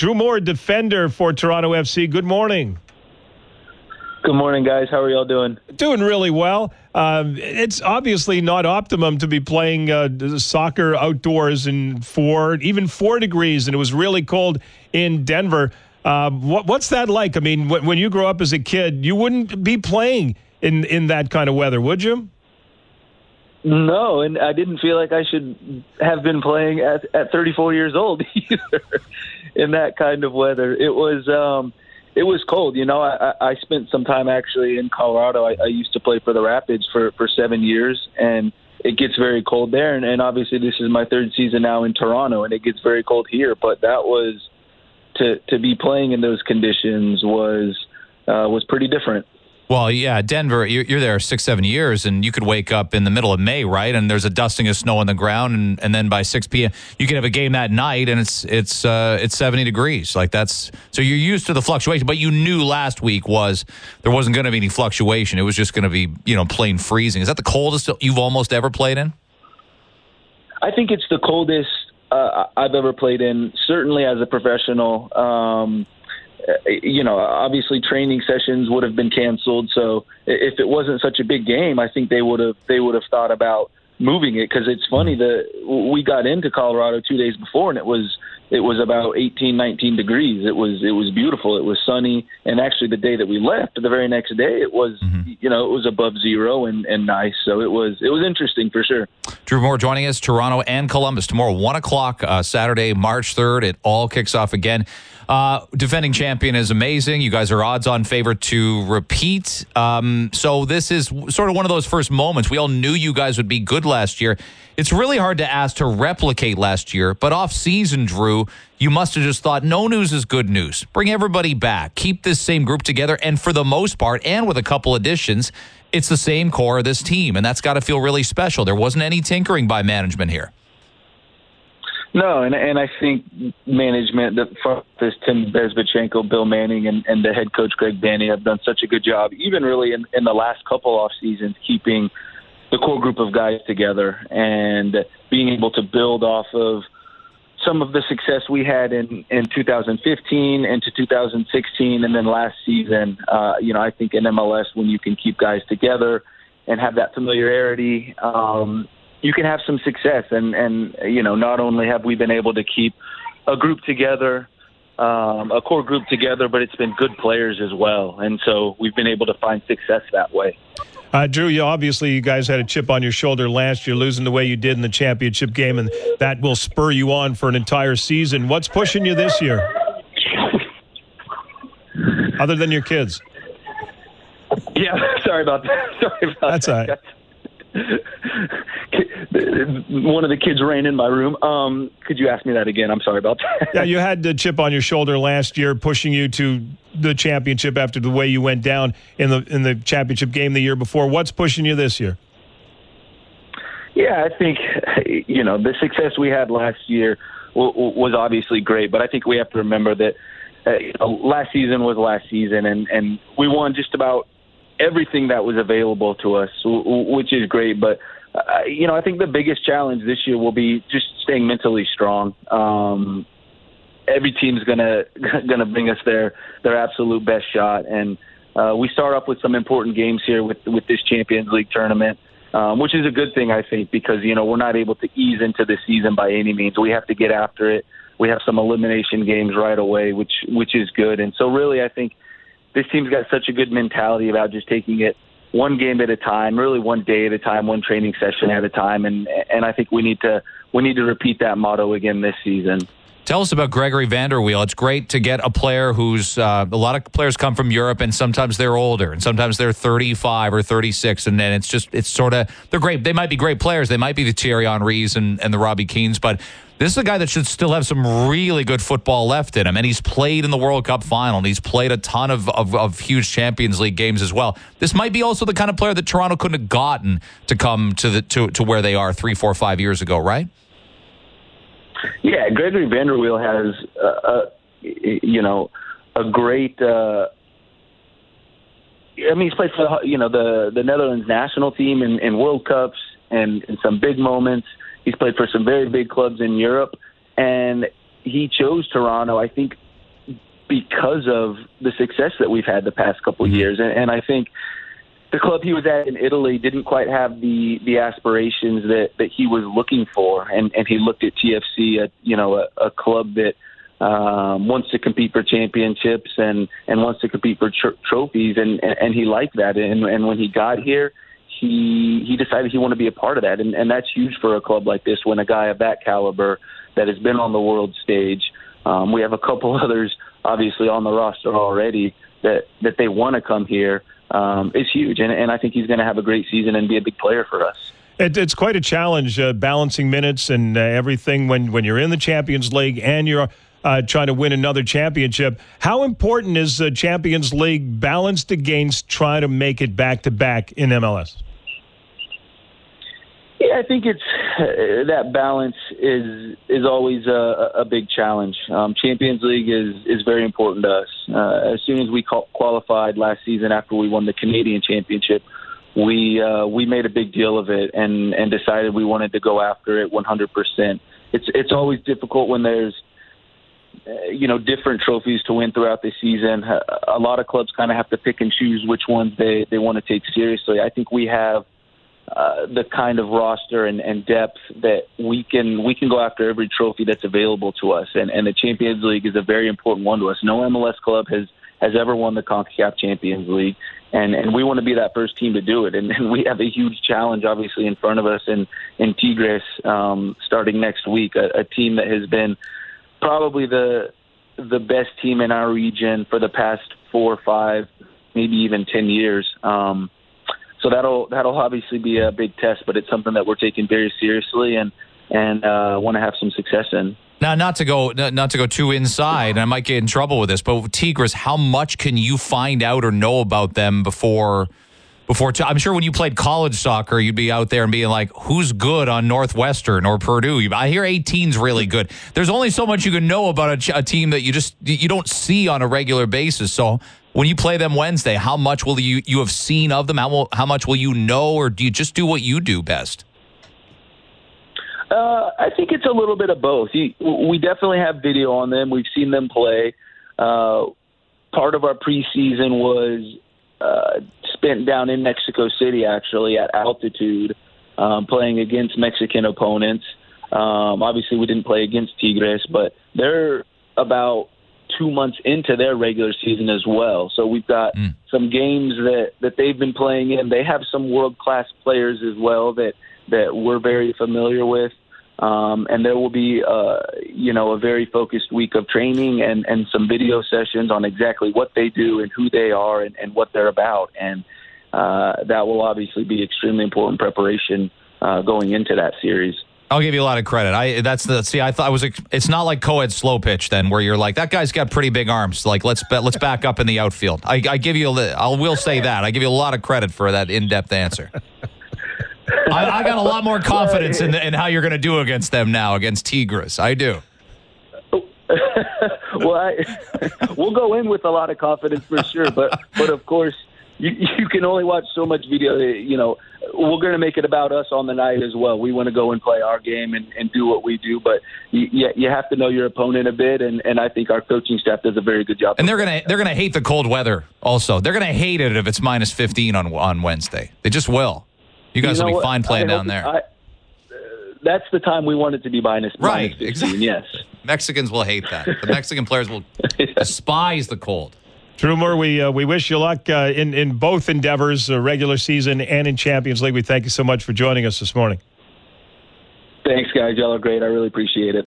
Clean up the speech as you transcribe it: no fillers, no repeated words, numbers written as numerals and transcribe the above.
Drew Moore, defender for Toronto FC. Good morning. Good morning, guys. How are y'all doing? Doing really well. It's obviously not optimum to be playing soccer outdoors in 4 degrees, and it was really cold in Denver. What's that like? I mean, when you grow up as a kid, you wouldn't be playing in that kind of weather, would you? No, and I didn't feel like I should have been playing at 34 years old either in that kind of weather. It was cold. You know, I spent some time actually in Colorado. I used to play for the Rapids for 7 years, and it gets very cold there. And obviously this is my third season now in Toronto, and it gets very cold here. But that was to be playing in those conditions was pretty different. Well, yeah, Denver, you're there 6-7 years, and you could wake up in the middle of May, right? And there's a dusting of snow on the ground, and then by 6 p.m. you can have a game that night, and it's 70 degrees. Like so you're used to the fluctuation, but you knew last week there wasn't going to be any fluctuation. It was just going to be plain freezing. Is that the coldest you've almost ever played in? I think it's the coldest I've ever played in. Certainly as a professional. Obviously training sessions would have been canceled. So if it wasn't such a big game, I think they would have thought about moving it. Because it's funny that we got into Colorado 2 days before, and it was about 18, 19 degrees. It was beautiful. It was sunny, and actually the day that we left, the very next day, it was it was above zero and nice. So it was interesting for sure. Drew Moore joining us, Toronto and Columbus tomorrow, 1:00 Saturday, March 3rd. It all kicks off again. Defending champion is amazing. You guys are odds-on favorite to repeat. So this is sort of one of those first moments. We all knew you guys would be good last year. It's really hard to ask to replicate last year, but off-season, Drew, you must have just thought, no news is good news. Bring everybody back. Keep this same group together, and for the most part, and with a couple additions, it's the same core of this team, and that's got to feel really special. There wasn't any tinkering by management here. No, and I think management, this Tim Bezbatchenko, Bill Manning, and the head coach Greg Danny have done such a good job, even really in the last couple off seasons, keeping the core group of guys together and being able to build off of some of the success we had in 2015 into 2016, and then last season. I think in MLS, when you can keep guys together and have that familiarity, you can have some success. And not only have we been able to keep a group together, a core group together, but it's been good players as well. And so we've been able to find success that way. Drew, you guys had a chip on your shoulder last year, losing the way you did in the championship game, and that will spur you on for an entire season. What's pushing you this year? Other than your kids? Yeah, sorry about that. That's all right. One of the kids ran in my room. Could you ask me that again? I'm sorry about that. Yeah, you had the chip on your shoulder last year, pushing you to the championship after the way you went down in the championship game the year before. What's pushing you this year? Yeah, I think the success we had last year was obviously great, but I think we have to remember that last season was last season, and we won just about everything that was available to us, which is great. But I think the biggest challenge this year will be just staying mentally strong. Every team's gonna bring us their absolute best shot, and we start off with some important games here with this Champions League tournament, which is a good thing, I think, because we're not able to ease into the season by any means. We have to get after it. We have some elimination games right away, which is good. And so really, I think this team's got such a good mentality about just taking it one game at a time, really one day at a time, one training session at a time, and I think we need to repeat that motto again this season. Tell us about Gregory Vanderweel. It's great to get a player who's a lot of players come from Europe, and sometimes they're older, and sometimes they're 35 or 36, and then it's sort of, they're great. They might be great players. They might be the Thierry Henrys and the Robbie Keanes, but this is a guy that should still have some really good football left in him, and he's played in the World Cup final, and he's played a ton of huge Champions League games as well. This might be also the kind of player that Toronto couldn't have gotten to come to where they are 3, 4, 5 years ago, right? Yeah, Gregory Vanderweel has a great. He's played for the Netherlands national team in World Cups and in some big moments. He's played for some very big clubs in Europe, and he chose Toronto, I think, because of the success that we've had the past couple of years. And I think the club he was at in Italy didn't quite have the aspirations that he was looking for. And he looked at TFC, a club that wants to compete for championships and wants to compete for trophies. And he liked that. And when he got here, he decided he wanted to be a part of that. And that's huge for a club like this when a guy of that caliber that has been on the world stage. We have a couple others, obviously, on the roster already that they want to come here. It's huge, and I think he's going to have a great season and be a big player for us. It's quite a challenge balancing minutes and everything when you're in the Champions League and you're trying to win another championship. How important is the Champions League balanced against trying to make it back-to-back in MLS? Yeah, I think it's that balance is always a big challenge. Champions League is very important to us. As soon as we qualified last season after we won the Canadian Championship, we made a big deal of it and decided we wanted to go after it 100%. It's always difficult when there's different trophies to win throughout the season. A lot of clubs kind of have to pick and choose which ones they want to take seriously. I think we have the kind of roster and depth that we can go after every trophy that's available to us. And the Champions League is a very important one to us. No MLS club has ever won the CONCACAF Champions League. And we want to be that first team to do it. And we have a huge challenge, obviously, in front of us in Tigres starting next week, a team that has been probably the best team in our region for the past 4 or 5, maybe even 10 years. So that'll obviously be a big test, but it's something that we're taking very seriously and want to have some success in. Now, not to go too inside, and I might get in trouble with this, but with Tigres, how much can you find out or know about them before? I'm sure when you played college soccer, you'd be out there and being like, who's good on Northwestern or Purdue? I hear 18's really good. There's only so much you can know about a team that you don't see on a regular basis. So when you play them Wednesday, how much will you have seen of them? How much will you know, or do you just do what you do best? I think it's a little bit of both. We definitely have video on them. We've seen them play. Part of our preseason was spent down in Mexico City, actually, at altitude, playing against Mexican opponents. Obviously, we didn't play against Tigres, but they're about 2 months into their regular season as well. So we've got some games that they've been playing in. They have some world-class players as well that we're very familiar with. And there will be, a very focused week of training and some video sessions on exactly what they do and who they are and what they're about. And that will obviously be extremely important preparation going into that series. I'll give you a lot of credit. I thought it's not like co-ed slow pitch then, where you're like, that guy's got pretty big arms. Like, let's back up in the outfield. I will say that. I give you a lot of credit for that in-depth answer. I got a lot more confidence in how you're going to do against them now, against Tigres. I do. Well, we'll go in with a lot of confidence for sure, but of course, you can only watch so much video. We're going to make it about us on the night as well. We want to go and play our game and do what we do, but you have to know your opponent a bit, and I think our coaching staff does a very good job. And they're gonna hate the cold weather. Also, they're gonna hate it if it's minus 15 on Wednesday. They just will. You guys will be fine playing down there. That's the time we want it to be minus 15, exactly. Yes. Mexicans will hate that. The Mexican players will despise the cold. Drew Moore, we wish you luck in both endeavors, regular season and in Champions League. We thank you so much for joining us this morning. Thanks, guys. Y'all are great. I really appreciate it.